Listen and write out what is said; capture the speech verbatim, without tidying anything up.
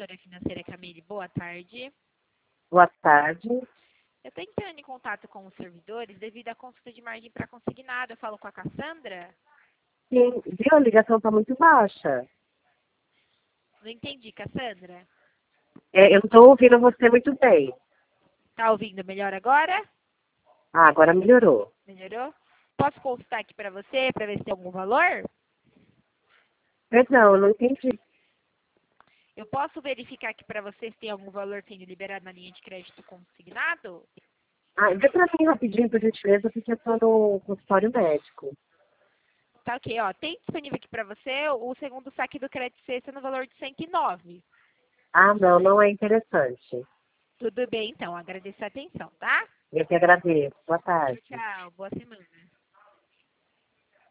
consultora financeira Camille, boa tarde. Boa tarde. Eu estou entrando em contato com os servidores devido à consulta de margem para consignado. Eu falo com a Cassandra? Sim, viu? A ligação está muito baixa. Não entendi, Cassandra. É, eu não estou ouvindo você muito bem. Tá ouvindo melhor agora? Ah, agora melhorou. Melhorou? Posso consultar aqui para você, para ver se tem algum valor? Perdão, eu não entendi. Eu posso verificar aqui para você se tem algum valor sendo liberado na linha de crédito consignado? Ah, vê para mim rapidinho, por gentileza, porque eu estou no consultório médico. Tá ok, ó. Tem disponível aqui para você o segundo saque do crédito sexta no valor de cento e nove. Ah, não, não é interessante. Tudo bem, então. Agradeço a atenção, tá? Eu que agradeço. Boa Tchau, tarde. tchau. Boa semana.